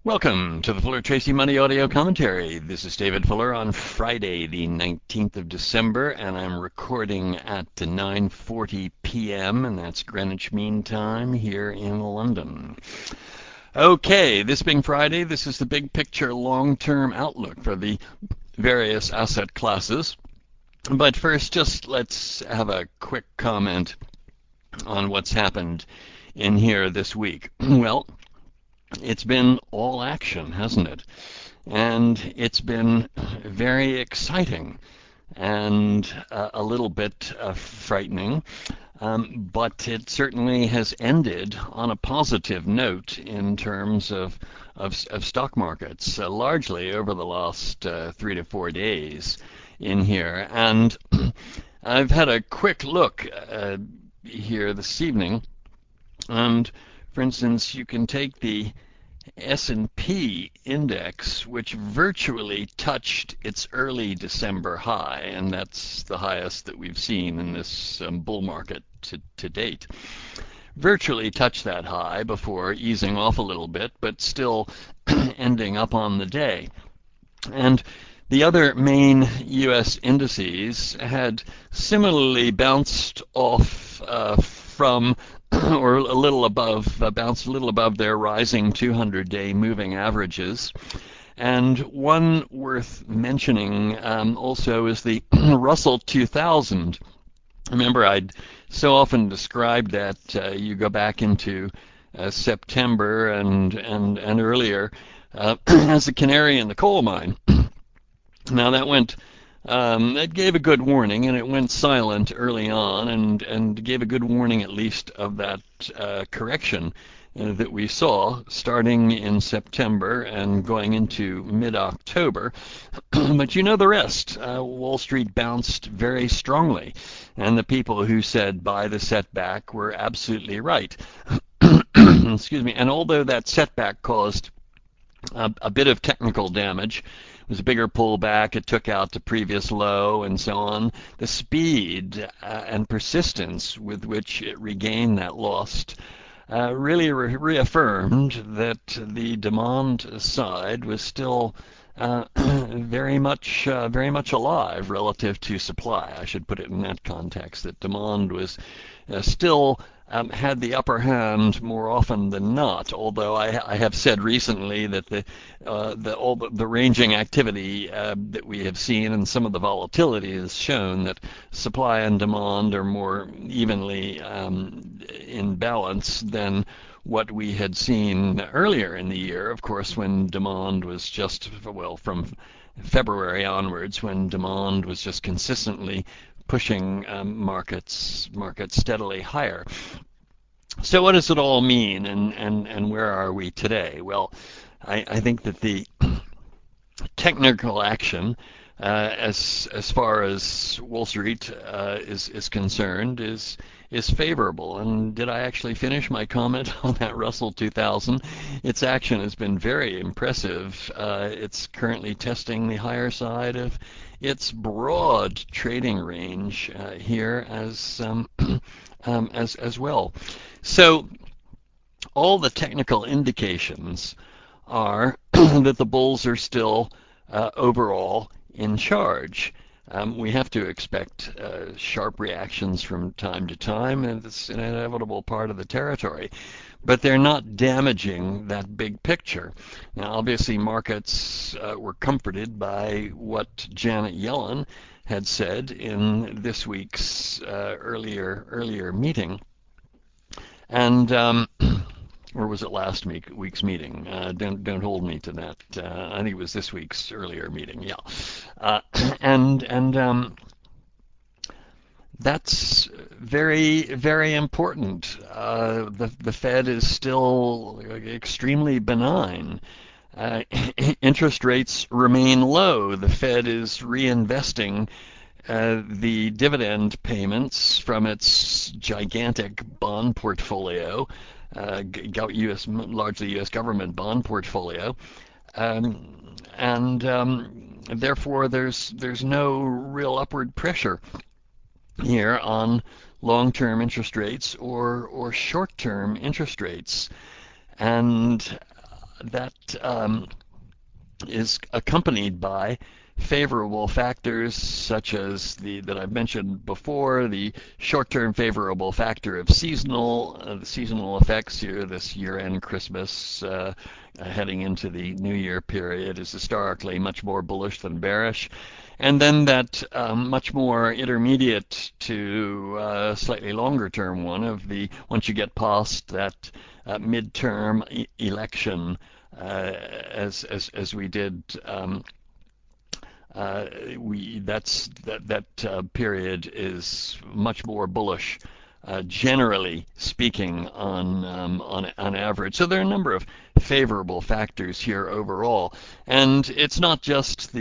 Welcome to the Fuller Tracy Money Audio Commentary. This is David Fuller on Friday, the 19th of December, and I'm recording at 9:40 p.m., and that's Greenwich Mean Time here in London. Okay, this being Friday, this is the big picture long-term outlook for the various asset classes. But first, just let's have a quick comment on what's happened in here this week. Well, it's been all action, hasn't it? And it's been very exciting and a little bit frightening, but it certainly has ended on a positive note in terms of stock markets, largely over the last 3 to 4 days in here. And I've had a quick look here this evening, and for instance, you can take the S&P index, which virtually touched its early December high, and that's the highest that we've seen in this bull market to date. Virtually touched that high before easing off a little bit, but still ending up on the day. And the other main U.S. indices had similarly bounced off from or a little above, bounced a little above their rising 200-day moving averages. And one worth mentioning also is the Russell 2000. Remember, I'd so often described that you go back into September and earlier as a canary in the coal mine. Now that gave a good warning, and it went silent early on, and gave a good warning at least of that correction that we saw starting in September and going into mid-October. But you know the rest. Wall Street bounced very strongly, and the people who said buy the setback were absolutely right. Excuse me. And although that setback caused a bit of technical damage, was a bigger pullback, it took out the previous low, and so on. The speed and persistence with which it regained that lost really reaffirmed that the demand side was still very much alive relative to supply. I should put it in that context, that demand was still had the upper hand more often than not. Although I have said recently that all the ranging activity that we have seen and some of the volatility has shown that supply and demand are more evenly in balance than what we had seen earlier in the year, of course, when demand was just, well, from February onwards, when demand was just consistently pushing markets steadily higher. So what does it all mean, and where are we today? Well, I think that the technical action, as far as Wall Street is concerned, is favorable. And did I actually finish my comment on that Russell 2000? Its action has been very impressive. It's currently testing the higher side of its broad trading range here as well. So all the technical indications are that the bulls are still overall in charge. We have to expect sharp reactions from time to time, and it's an inevitable part of the territory. But they're not damaging that big picture. Now, obviously, markets were comforted by what Janet Yellen had said in this week's earlier meeting. And or was it last week's meeting? Don't hold me to that. I think it was this week's earlier meeting. Yeah, and that's very, very important. The Fed is still extremely benign. Interest rates remain low. The Fed is reinvesting the dividend payments from its gigantic bond portfolio, largely U.S. government bond portfolio, and therefore there's no real upward pressure here on long-term interest rates or short-term interest rates. And that is accompanied by favorable factors such as the that I've mentioned before, the short-term favorable factor of the seasonal effects here. This year-end Christmas heading into the New Year period is historically much more bullish than bearish. And then that much more intermediate to slightly longer term one of the once you get past that midterm election, as we did. That period is much more bullish, generally speaking, on average. So there are a number of favorable factors here overall, and it's not just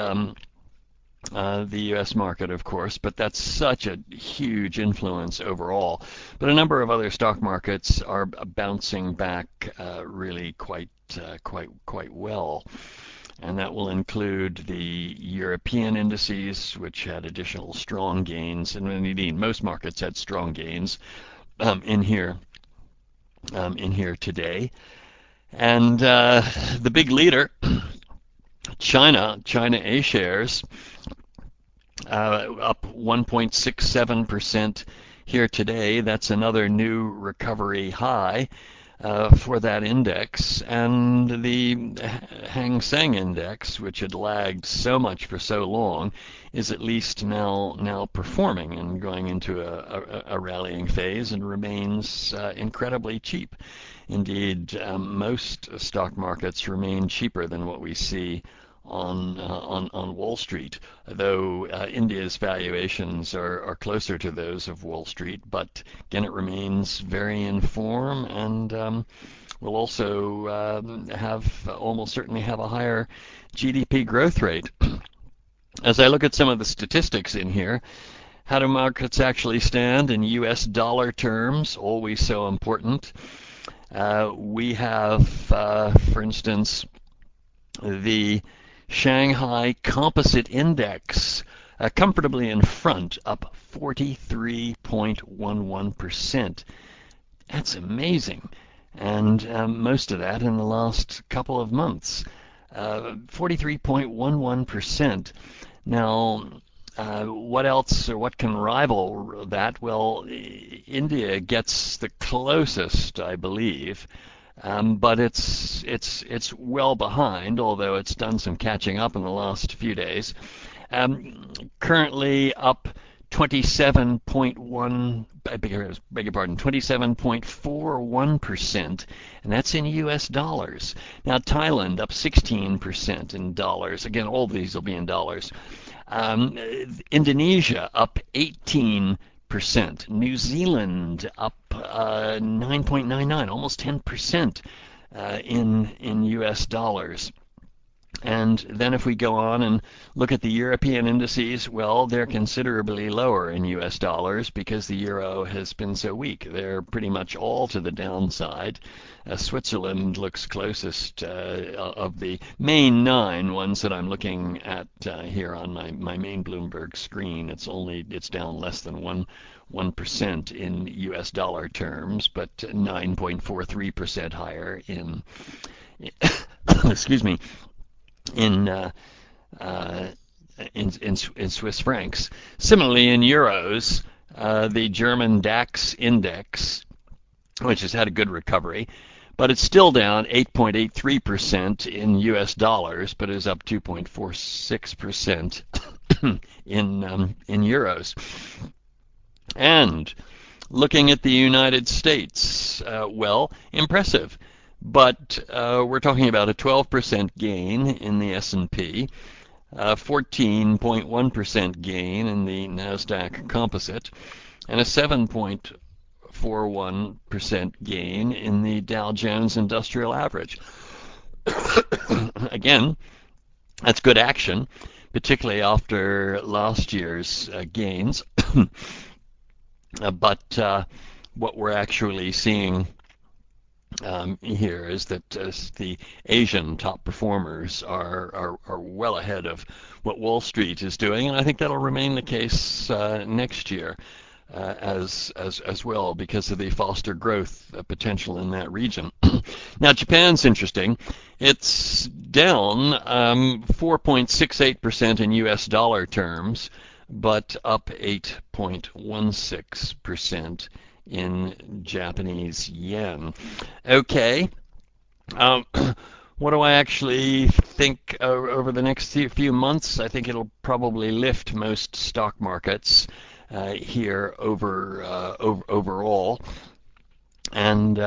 the U.S. market, of course, but that's such a huge influence overall. But a number of other stock markets are bouncing back really quite well. And that will include the European indices, which had additional strong gains, and indeed most markets had strong gains in here today. And the big leader, China A shares, up 1.67% here today. That's another new recovery high for that index. And the Hang Seng index, which had lagged so much for so long, is at least now performing and going into a rallying phase and remains incredibly cheap. Indeed, most stock markets remain cheaper than what we see on Wall Street, though India's valuations are closer to those of Wall Street. But again, it remains very in form, and will also almost certainly have a higher GDP growth rate. As I look at some of the statistics in here, how do markets actually stand in U.S. dollar terms? Always so important. We have, for instance, the Shanghai Composite Index comfortably in front, up 43.11%. That's amazing. And most of that in the last couple of months. 43.11%. Now, what else or what can rival that? Well, India gets the closest, I believe. But it's well behind, although it's done some catching up in the last few days. Currently up 27.41%, and that's in U.S. dollars. Now Thailand up 16% in dollars. Again, all of these will be in dollars. Indonesia up 18%. New Zealand up 9.99, almost 10% in U.S. dollars. And then if we go on and look at the European indices, well, they're considerably lower in U.S. dollars because the euro has been so weak. They're pretty much all to the downside. Switzerland looks closest of the main 9 ones that I'm looking at here on my main Bloomberg screen. It's down less than 1% in U.S. dollar terms, but 9.43% higher in excuse me, in Swiss francs. Similarly, in euros, the German DAX index, which has had a good recovery, but it's still down 8.83% in U.S. dollars, but is up 2.46% in euros. And looking at the United States, well, impressive. But we're talking about a 12% gain in the S&P, 14.1% gain in the NASDAQ Composite, and a 7.41% gain in the Dow Jones Industrial Average. Again, that's good action, particularly after last year's gains. But what we're actually seeing here is that the Asian top performers are well ahead of what Wall Street is doing, and I think that'll remain the case next year. as well because of the faster growth potential in that region. Now Japan's interesting. It's down 4.68% in U.S. dollar terms, but up 8.16% in Japanese yen. Okay. Um, what do I actually think over the next few months? I think it'll probably lift most stock markets here overall, and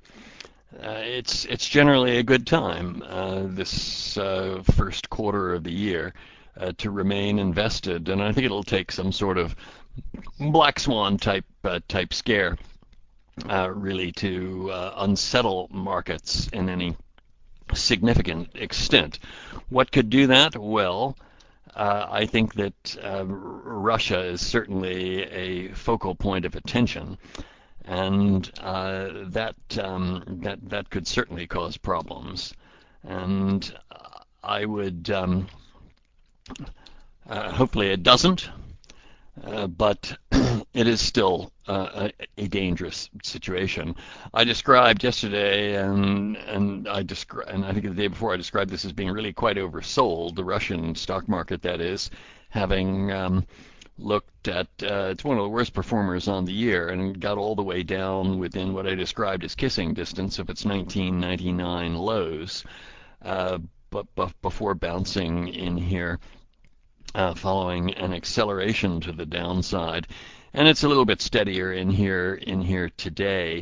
it's generally a good time this first quarter of the year to remain invested, and I think it'll take some sort of black swan type scare really to unsettle markets in any significant extent. What could do that? Well, I think that Russia is certainly a focal point of attention, and that could certainly cause problems. And I would hopefully it doesn't, but it is still a dangerous situation. I described yesterday, and I think the day before I described this as being really quite oversold. The Russian stock market, that is, having looked at it's one of the worst performers on the year, and got all the way down within what I described as kissing distance of its 1999 lows, but before bouncing in here following an acceleration to the downside, and it's a little bit steadier in here today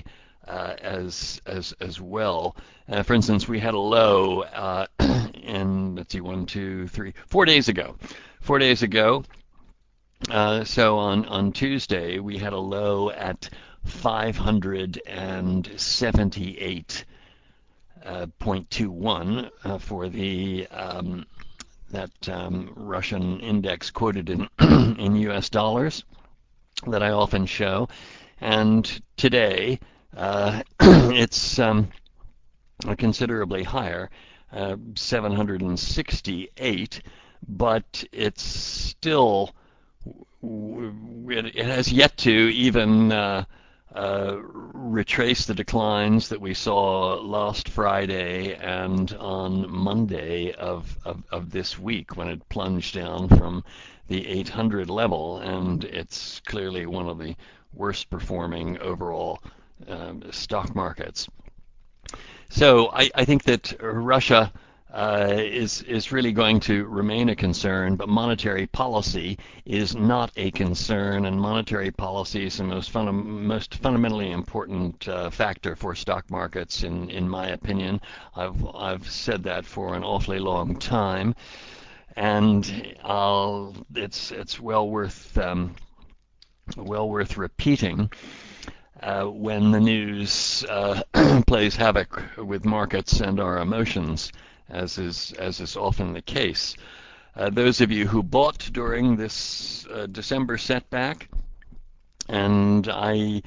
as well. For instance, we had a low in let's see, 4 days ago. 4 days ago. So on Tuesday we had a low at 578.21 for the that Russian index quoted in in U.S. dollars that I often show, and today it's considerably higher, 768, but it's still it has yet to even retrace the declines that we saw last Friday and on Monday of this week, when it plunged down from the 800 level, and it's clearly one of the worst performing overall stock markets. So I think that Russia is really going to remain a concern, but monetary policy is not a concern, and monetary policy is the most fundamentally important factor for stock markets, in my opinion. I've said that for an awfully long time, and it's well worth repeating. When the news plays havoc with markets and our emotions, as is often the case. Those of you who bought during this December setback, and I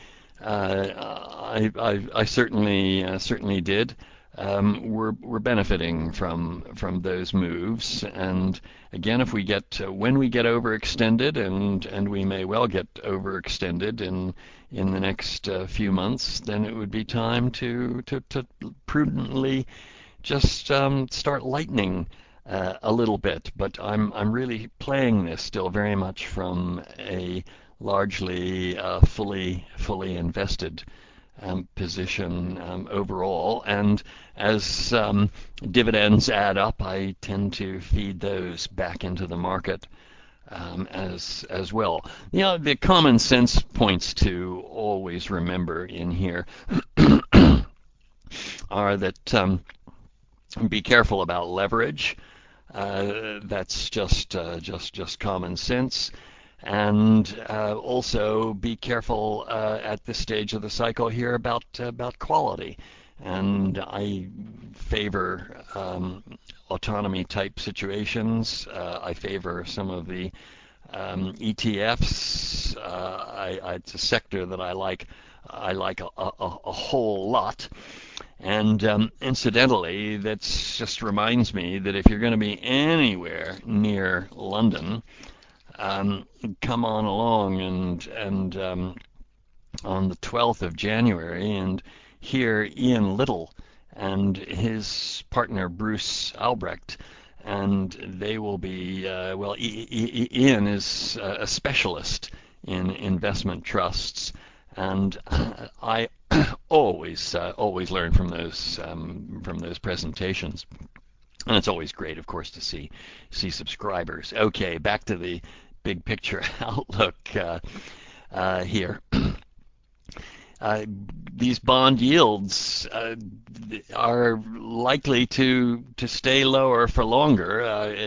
certainly did, we're benefiting from those moves. And again, if when we get overextended, and we may well get overextended in the next few months, then it would be time to prudently just start lightening a little bit. But I'm really playing this still very much from a largely fully invested position overall, and as dividends add up, I tend to feed those back into the market as well. The common sense points to always remember in here are that be careful about leverage. That's just common sense. And also be careful at this stage of the cycle here about quality. And I favor autonomy type situations. I favor some of the ETFs. It's a sector that I like. I like a whole lot. And incidentally, that just reminds me that if you're going to be anywhere near London, come on along and on the 12th of January and hear Ian Little and his partner Bruce Albrecht, and they will be Ian is a specialist in investment trusts, and I always learn from those presentations. And it's always great, of course, to see subscribers. Okay, back to the big picture outlook here. These bond yields are likely to stay lower for longer,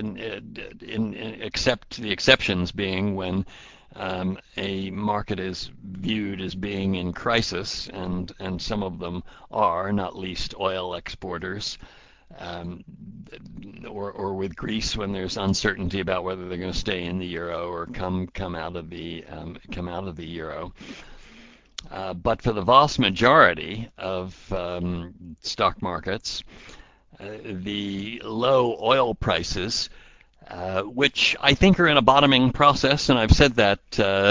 except the exceptions being when a market is viewed as being in crisis, and some of them are, not least oil exporters. Or with Greece when there's uncertainty about whether they're going to stay in the euro or come out of the euro. But for the vast majority of stock markets, the low oil prices, which I think are in a bottoming process, and I've said that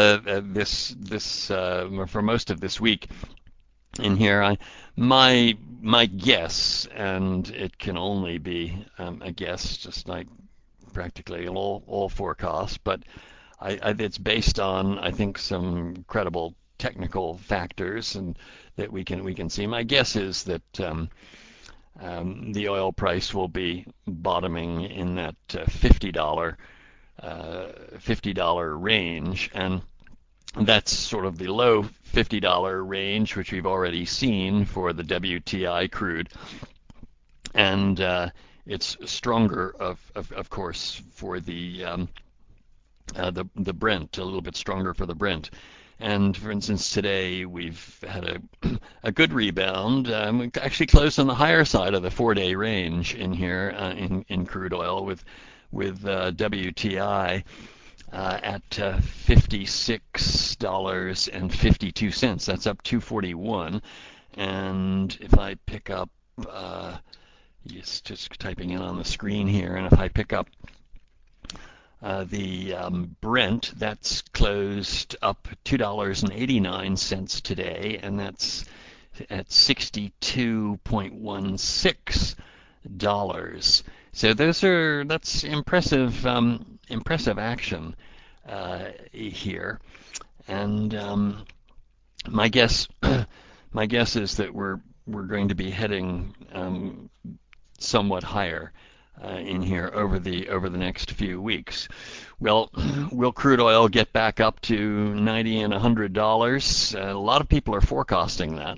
for most of this week in here. My guess, and it can only be a guess, just like practically all forecasts, but it's based on, I think, some credible technical factors and that we can see. My guess is that the oil price will be bottoming in that $50 range, and that's sort of the low $50 range, which we've already seen for the WTI crude, and it's stronger, of course, for the Brent, a little bit stronger for the Brent. And for instance, today we've had a good rebound. We actually closed on the higher side of the 4-day range in here in crude oil with WTI at $56.52. That's up 241. And if I pick up, just typing in on the screen here, and if I pick up the Brent, that's closed up $2.89 today, and that's at $62.16. So that's impressive action here, and my guess is that we're going to be heading somewhat higher in here over the next few weeks. Well, will crude oil get back up to $90 and $100? A lot of people are forecasting that,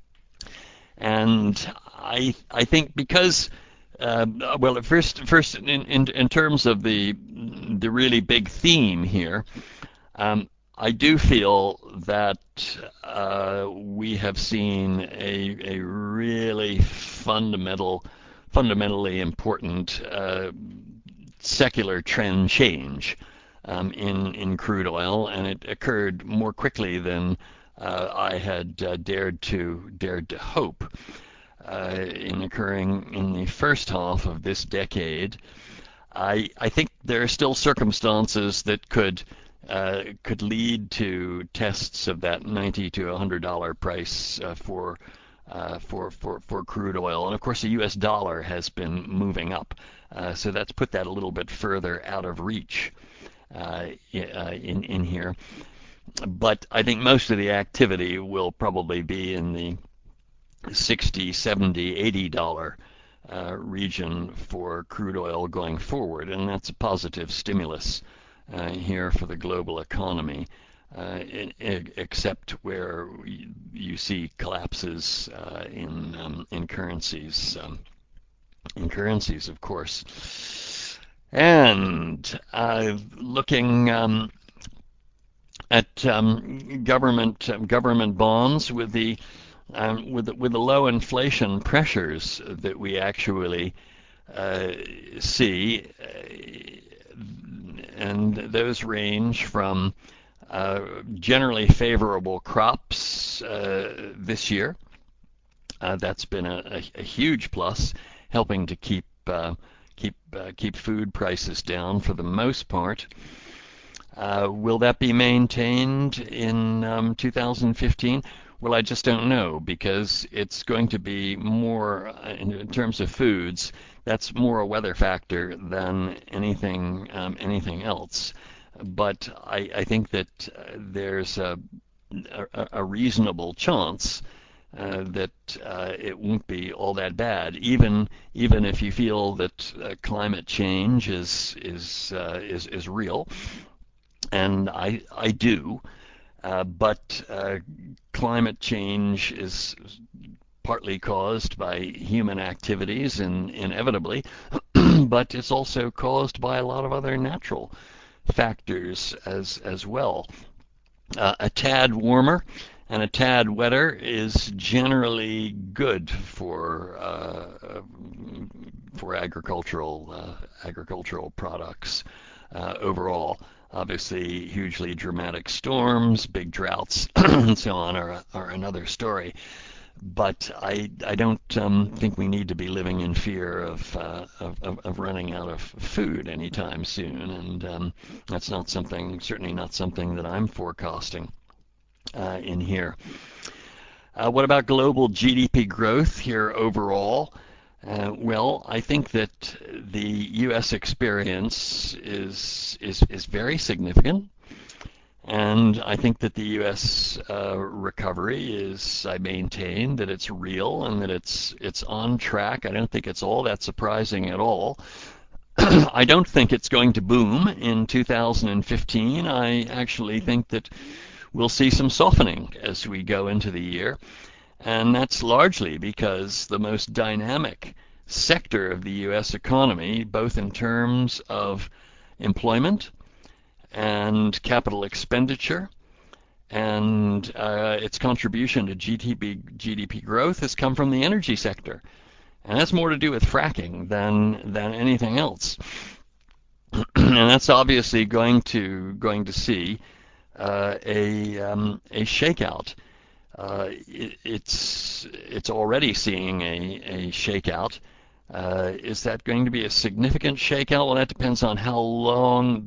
and I think because first in terms of the really big theme here, I do feel that we have seen a really fundamentally important secular trend change in crude oil, and it occurred more quickly than I had dared to hope. In occurring in the first half of this decade, I think there are still circumstances that could lead to tests of that $90 to $100 price for crude oil, and of course the U.S. dollar has been moving up, so that's put that a little bit further out of reach in here. But I think most of the activity will probably be in the $60, $70, $80 region for crude oil going forward, and that's a positive stimulus here for the global economy, except where you see collapses in currencies, of course. And looking at government bonds with the low inflation pressures that we actually see, and those range from generally favorable crops this year. That's been a huge plus, helping to keep food prices down for the most part. Will that be maintained in 2015? Well, I just don't know because it's going to be more, in terms of foods, that's more a weather factor than anything else. But I think that there's a reasonable chance that it won't be all that bad, even if you feel that climate change is real, and I do. But climate change is partly caused by human activities, inevitably, but it's also caused by a lot of other natural factors as well. A tad warmer and a tad wetter is generally good for agricultural products overall. Obviously, hugely dramatic storms, big droughts, and so on are another story. But I don't think we need to be living in fear of running out of food anytime soon, and that's not something, certainly not something that I'm forecasting in here. What about global GDP growth here overall? Well, I think that the U.S. experience is very significant, and I think that the U.S. Recovery is, I maintain that it's real and that it's on track. I don't think it's all that surprising at all. I don't think it's going to boom in 2015. I actually think that we'll see some softening as we go into the year, and that's largely because the most dynamic sector of the U.S. economy, both in terms of employment and capital expenditure and its contribution to GDP growth, has come from the energy sector. And that's more to do with fracking than anything else. And that's obviously going to see a shakeout. It's already seeing a shakeout. Is that going to be a significant shakeout? Well, that depends on how long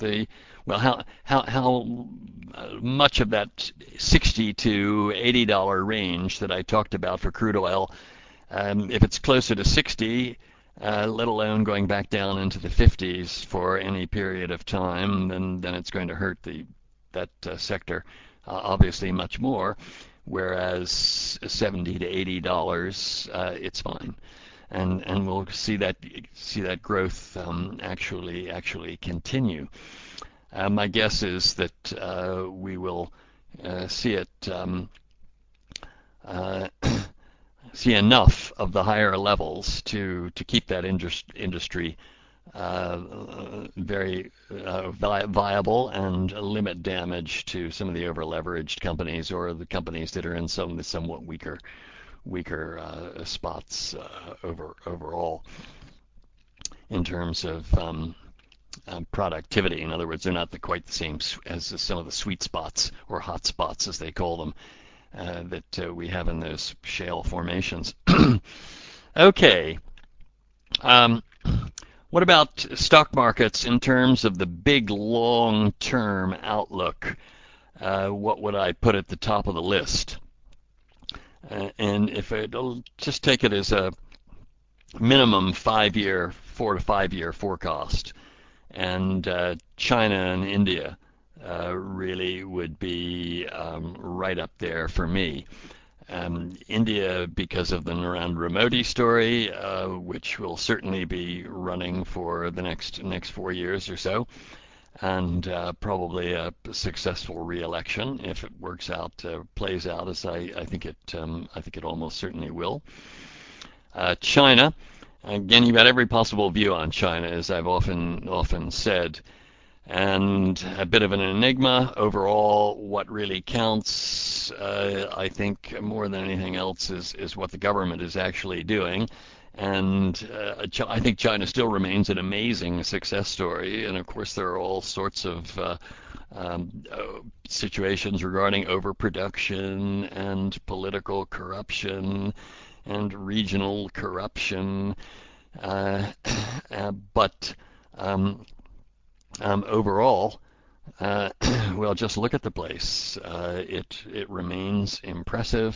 how much of that $60 to $80 range that I talked about for crude oil. If it's closer to 60, let alone going back down into the 50s for any period of time, then it's going to hurt that sector obviously much more. Whereas $70 to $80, it's fine, and we'll see that growth actually continue. My guess is that we will see it see enough of the higher levels to keep that industry very viable and limit damage to some of the over-leveraged companies or the companies that are in some of the somewhat weaker spots overall in terms of productivity. In other words, they're not quite the same as some of the sweet spots or hot spots, as they call them, that we have in those shale formations. Okay. What about stock markets in terms of the big long-term outlook? What would I put at the top of the list? And if I'll just take it as a minimum 4 to 5 year forecast, and China and India really would be right up there for me. India, because of the Narendra Modi story, which will certainly be running for the next 4 years or so, and probably a successful re-election if it works out, plays out as I think it almost certainly will. China, again, you've got every possible view on China, as I've often said, and a bit of an enigma overall. What really counts, I think, more than anything else, is what the government is actually doing. And I think China still remains an amazing success story. And of course, there are all sorts of situations regarding overproduction and political corruption and regional corruption. But overall, well, just look at the place. It remains impressive.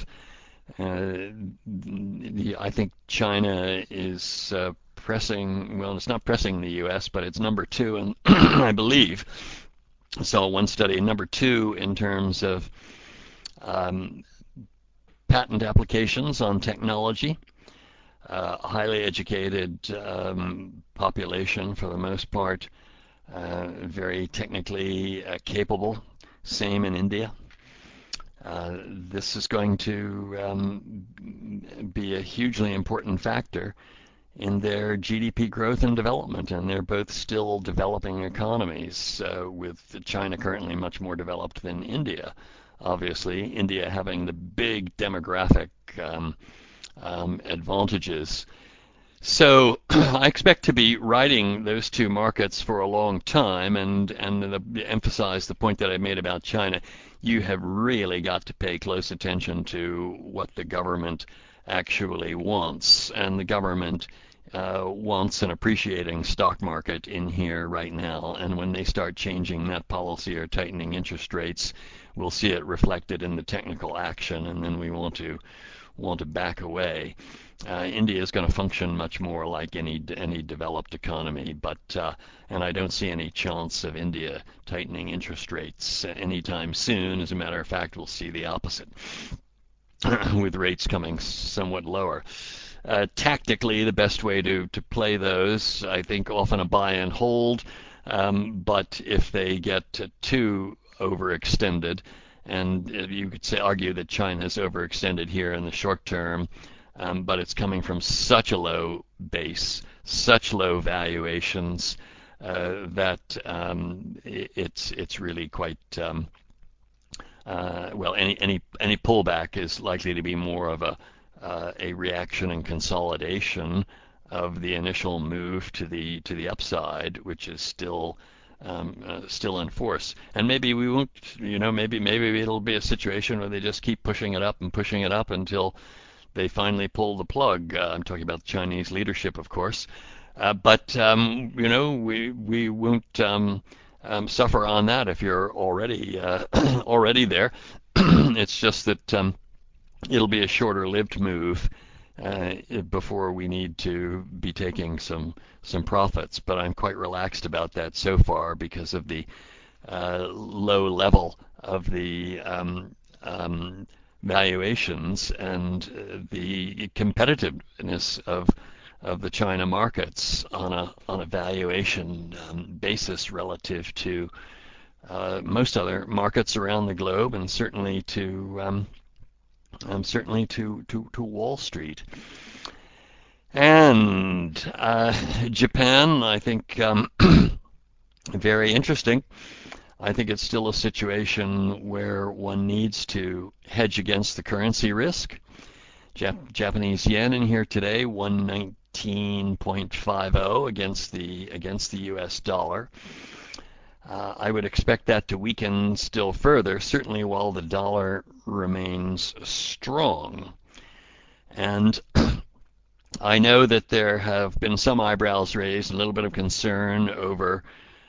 I think China is pressing. Well, it's not pressing the U.S., but it's number two, and I believe saw one study number two in terms of um, patent applications on technology. Highly educated population for the most part, very technically capable. Same in India. This is going to be a hugely important factor in their GDP growth and development, and they're both still developing economies, with China currently much more developed than India. Obviously, India having the big demographic advantages. So I expect to be riding those two markets for a long time, and emphasize the point that I made about China. You have really got to pay close attention to what the government actually wants, and the government wants an appreciating stock market in here right now. And when they start changing that policy or tightening interest rates, we'll see it reflected in the technical action, and then we want to back away. India is going to function much more like any developed economy, but and I don't see any chance of India tightening interest rates anytime soon. As a matter of fact, we'll see the opposite, with rates coming somewhat lower. Tactically, the best way to play those, I think, often a buy and hold, but if they get too overextended, and you could argue that China's overextended here in the short term, but it's coming from such a low base, such low valuations, that it's really quite well. Any pullback is likely to be more of a reaction and consolidation of the initial move to the upside, which is still in force. And maybe we won't, maybe it'll be a situation where they just keep pushing it up and pushing it up until they finally pull the plug. I'm talking about the Chinese leadership, of course. But we won't suffer on that if you're already already there. It's just that it'll be a shorter-lived move before we need to be taking some profits. But I'm quite relaxed about that so far because of the low level of the valuations and the competitiveness of the China markets on a valuation basis relative to most other markets around the globe, and certainly to Wall Street. And Japan, I think, very interesting. I think it's still a situation where one needs to hedge against the currency risk. Japanese yen in here today, 119.50 against the U.S. dollar. I would expect that to weaken still further, certainly while the dollar remains strong. And I know that there have been some eyebrows raised, a little bit of concern over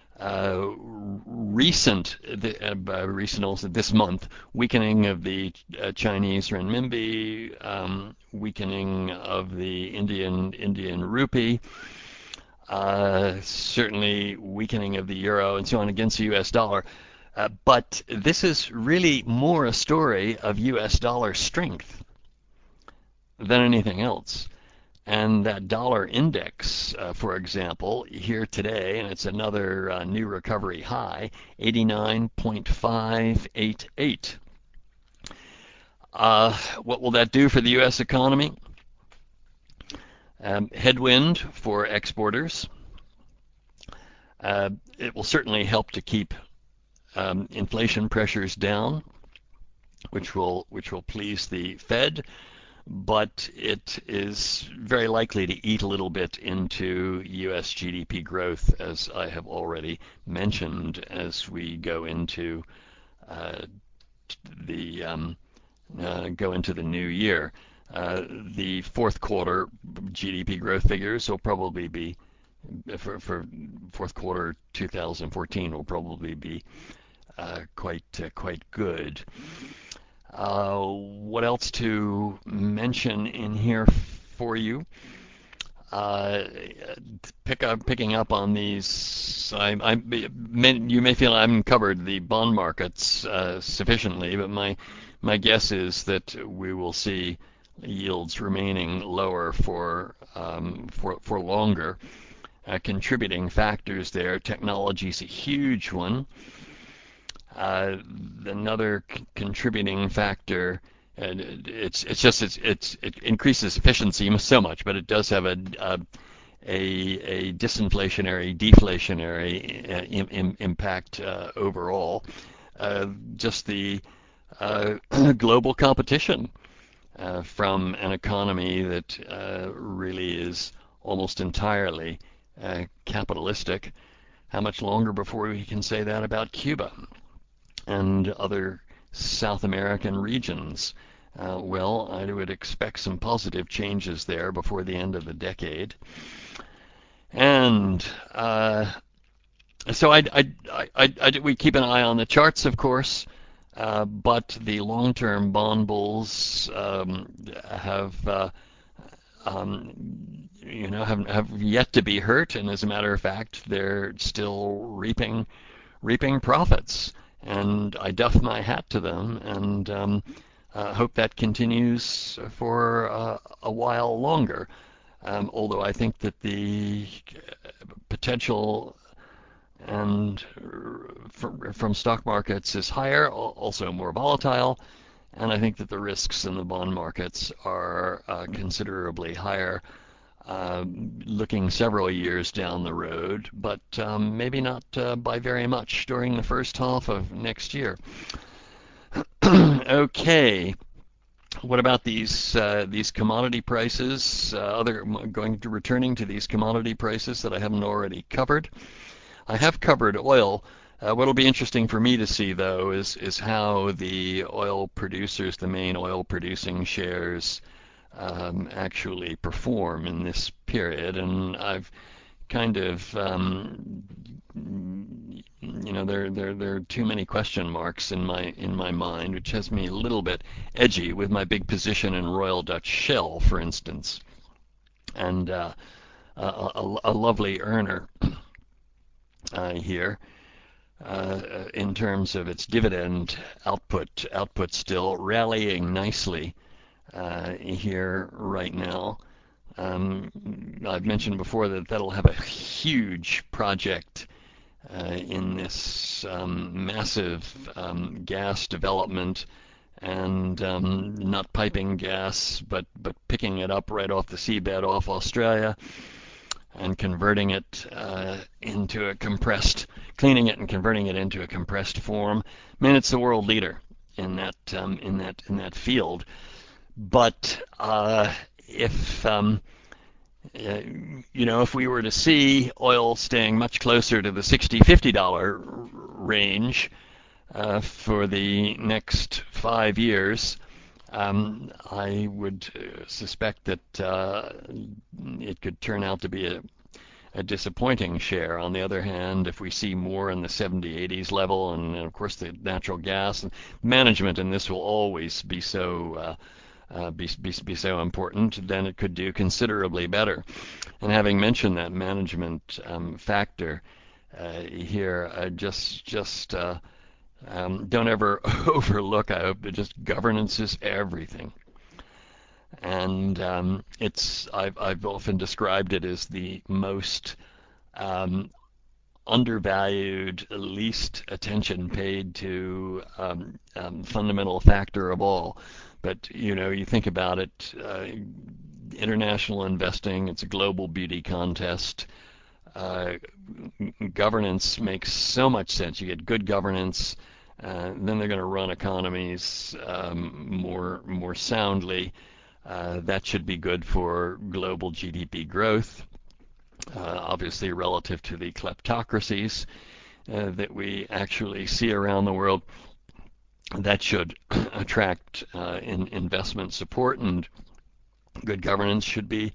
recent also this month, weakening of the Chinese renminbi, weakening of the Indian rupee, certainly weakening of the euro and so on against the U.S. dollar. But this is really more a story of U.S. dollar strength than anything else. And that dollar index, for example, here today, and it's another new recovery high, 89.588. What will that do for the U.S. economy? Headwind for exporters. It will certainly help to keep inflation pressures down, which will please the Fed. But it is very likely to eat a little bit into U.S. GDP growth, as I have already mentioned, as we go into the new year. The fourth quarter GDP growth figures will probably be, for fourth quarter 2014, will probably be quite good. What else to mention in here for you? Uh, Picking up on these, you may feel I haven't covered the bond markets sufficiently, but my guess is that we will see yields remaining lower for longer. Contributing factors there, technology is a huge one. Another contributing factor, and it increases efficiency so much, but it does have a disinflationary, deflationary impact overall. Just the global competition from an economy that really is almost entirely capitalistic. How much longer before we can say that about Cuba and other South American regions? Well, I would expect some positive changes there before the end of the decade. And so we keep an eye on the charts, of course, but the long-term bond bulls have have yet to be hurt, and as a matter of fact, they're still reaping profits. And I doff my hat to them, and hope that continues for a while longer. Although I think that the potential and from stock markets is higher, also more volatile, and I think that the risks in the bond markets are considerably higher, looking several years down the road, but maybe not by very much during the first half of next year. Okay. What about these commodity prices? Returning to these commodity prices that I haven't already covered. I have covered oil. What'll be interesting for me to see, though, is how the oil producers, the main oil producing shares, actually perform in this period. And I've kind of, there are too many question marks in my mind, which has me a little bit edgy with my big position in Royal Dutch Shell, for instance, and a lovely earner here. In terms of its dividend output still rallying nicely here right now. I've mentioned before that that'll have a huge project in this massive gas development, and not piping gas, but picking it up right off the seabed off Australia and converting it into a cleaning it and converting it into a compressed form. I mean, it's the world leader in that field. But if if we were to see oil staying much closer to the $60-$50 range for the next 5 years, I would suspect that it could turn out to be a disappointing share. On the other hand, if we see more in the 70-80s level, and of course the natural gas and management in this will always be so be so important, then it could do considerably better. And having mentioned that management factor here, just don't ever overlook. I hope that just governance is everything. And I've often described it as the most undervalued, least attention paid to fundamental factor of all. But you think about it, international investing, it's a global beauty contest. Governance makes so much sense. You get good governance, then they're going to run economies more soundly. That should be good for global GDP growth, obviously relative to the kleptocracies that we actually see around the world. That should attract investment support, and good governance should be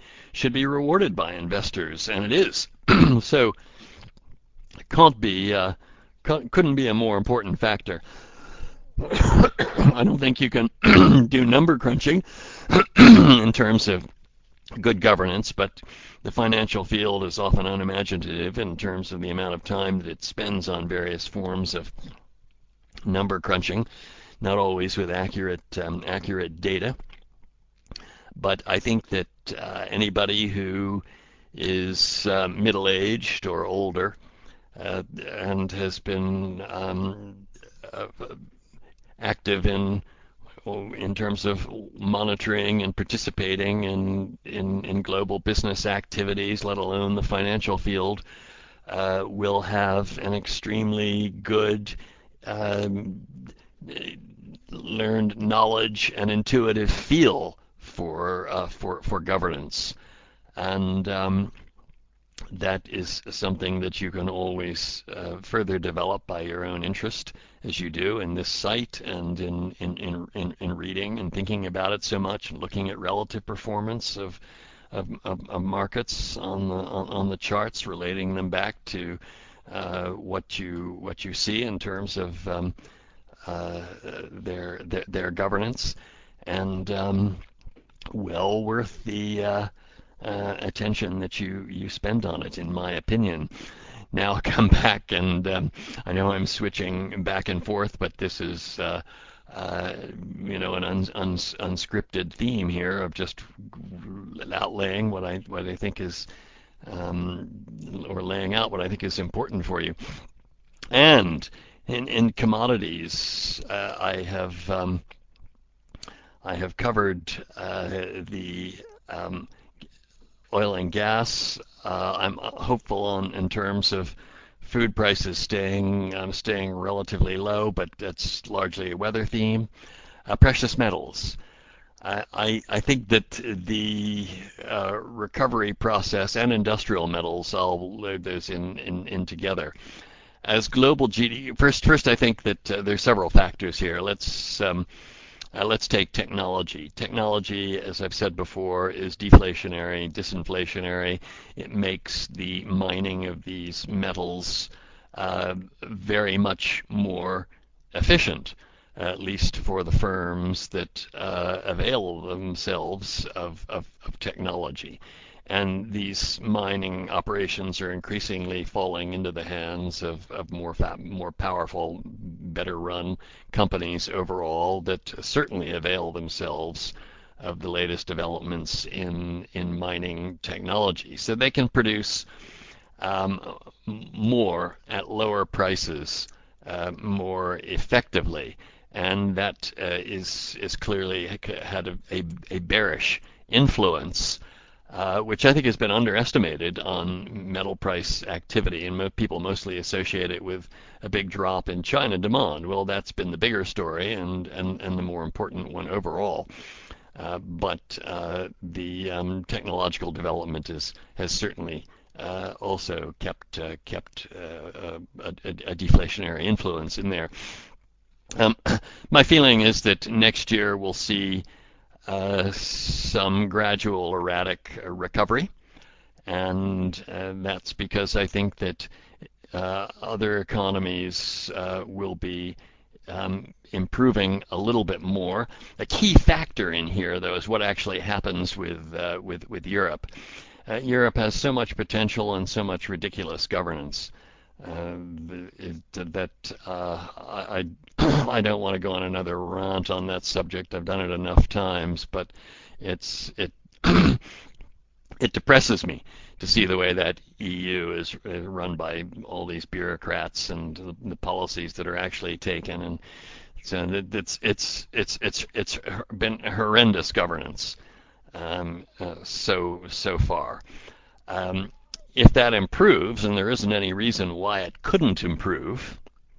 rewarded by investors, and it is. So it can't be couldn't be a more important factor. I don't think you can do number crunching in terms of good governance, but the financial field is often unimaginative in terms of the amount of time that it spends on various forms of number crunching, not always with accurate data. But I think that anybody who is middle-aged or older and has been uh, active in terms of monitoring and participating in global business activities, let alone the financial field, will have an extremely good um, learned knowledge and intuitive feel for governance, and that is something that you can always further develop by your own interest, as you do in this site and in reading and thinking about it so much and looking at relative performance of markets on the charts, relating them back to what you see in terms of their governance, and well worth the attention that you spend on it, in my opinion. Now come back, and I know I'm switching back and forth, but this is uh, an unscripted theme here of just outlaying what I think is um, or laying out what I think is important for you. And in commodities, I have covered the um, oil and gas. I'm hopeful in terms of food prices staying relatively low, but that's largely a weather theme. Precious metals. I think that the recovery process and industrial metals, I'll load those in together. As global GDP, first I think that there's several factors here. Let's take technology. Technology, as I've said before, is deflationary, disinflationary. It makes the mining of these metals very much more efficient, at least for the firms that avail themselves of technology. And these mining operations are increasingly falling into the hands of more powerful, better run companies overall that certainly avail themselves of the latest developments in mining technology. So they can produce um, more at lower prices more effectively. And that is clearly had a bearish influence, which I think has been underestimated on metal price activity, and people mostly associate it with a big drop in China demand. Well, that's been the bigger story and the more important one overall. But the technological development has certainly also kept a deflationary influence in there. Um, my feeling is that next year we'll see some gradual erratic recovery, and that's because I think that other economies will be improving a little bit more. A key factor in here, though, is what actually happens with Europe. Europe has so much potential and so much ridiculous governance uh, that I I don't want to go on another rant on that subject. I've done it enough times, but it it depresses me to see the way that EU is run by all these bureaucrats and the policies that are actually taken, and so it's been horrendous governance so far. Um, if that improves, and there isn't any reason why it couldn't improve,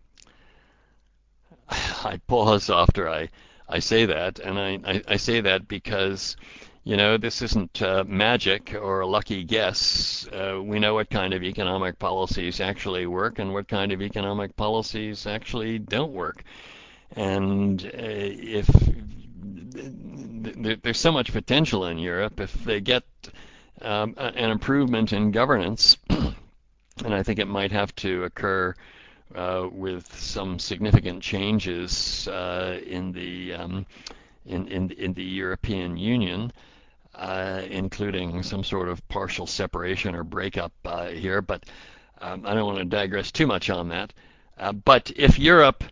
I pause after I say that, and I say that because this isn't magic or a lucky guess. We know what kind of economic policies actually work and what kind of economic policies actually don't work. And if there's so much potential in Europe, if they get an improvement in governance, and I think it might have to occur with some significant changes in the European Union, including some sort of partial separation or breakup here. But I don't want to digress too much on that. But if Europe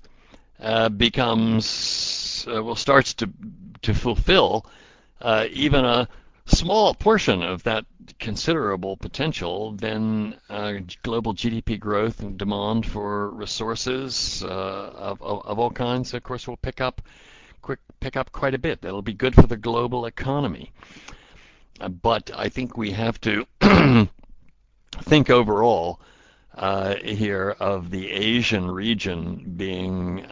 starts to fulfill even a small portion of that considerable potential, then global GDP growth and demand for resources of all kinds, of course, will pick up quite a bit. That'll be good for the global economy. But I think we have to think overall here of the Asian region being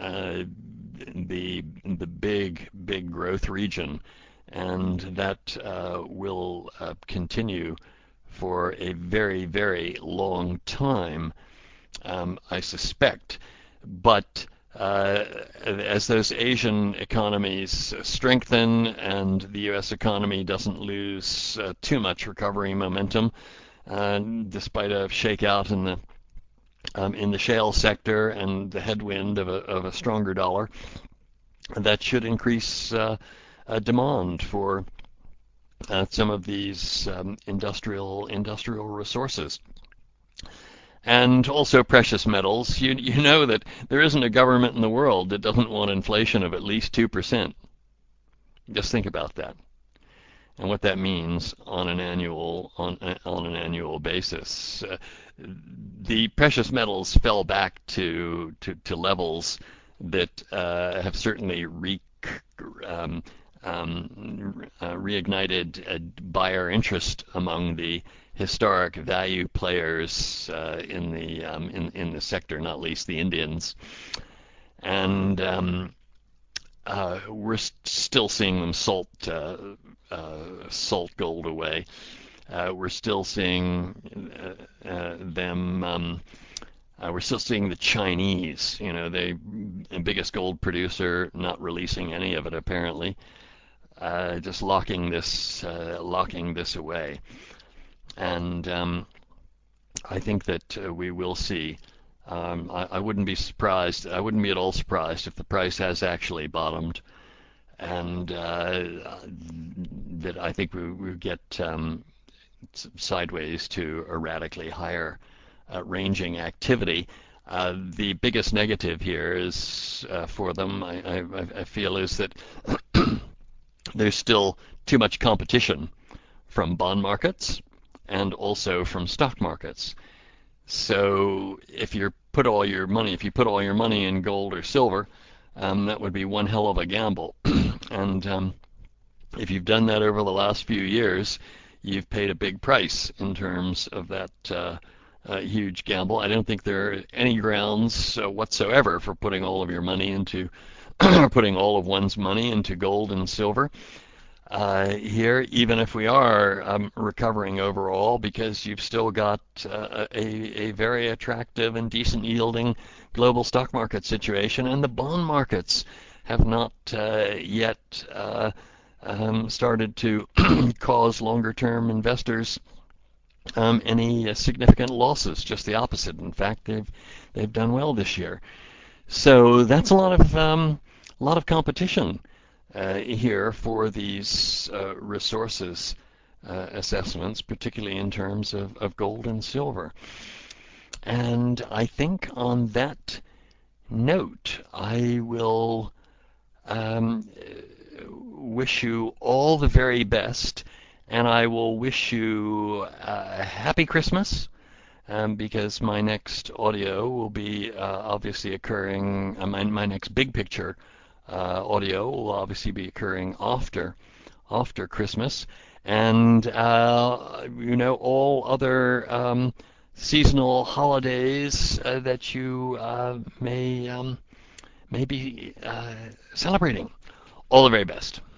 the big growth region, and that will continue for a very long time, I suspect. But as those Asian economies strengthen and the U.S. economy doesn't lose too much recovery momentum, despite a shakeout in the shale sector and the headwind of a stronger dollar, that should increase demand for some of these industrial resources. And also precious metals. You know that there isn't a government in the world that doesn't want inflation of at least 2%. Just think about that and what that means on an annual basis. The precious metals fell back to levels that have certainly reignited buyer interest among the historic value players in the sector, not least the Indians. And we're still seeing them salt gold away. We're still seeing them. We're still seeing the Chinese, the biggest gold producer, not releasing any of it apparently, just locking this away. And I think that we will see. I wouldn't be surprised. I wouldn't be at all surprised if the price has actually bottomed, and that I think we get sideways to a radically higher ranging activity. The biggest negative here is for them, I feel, is that there's still too much competition from bond markets and also from stock markets. So if you put all your money in gold or silver, that would be one hell of a gamble. And if you've done that over the last few years, you've paid a big price in terms of that huge gamble. I don't think there are any grounds whatsoever for putting all of your money into putting all of one's money into gold and silver here, even if we are recovering overall, because you've still got a very attractive and decent yielding global stock market situation, and the bond markets have not yet started to cause longer-term investors any significant losses. Just the opposite. In fact, they've done well this year. So that's a lot of competition here for these resources assessments, particularly in terms of gold and silver. And I think on that note, I will wish you all the very best, and I will wish you a happy Christmas. Because my next audio will be obviously occurring, my next big picture audio will obviously be occurring after Christmas, and all other seasonal holidays that you may be celebrating. All the very best.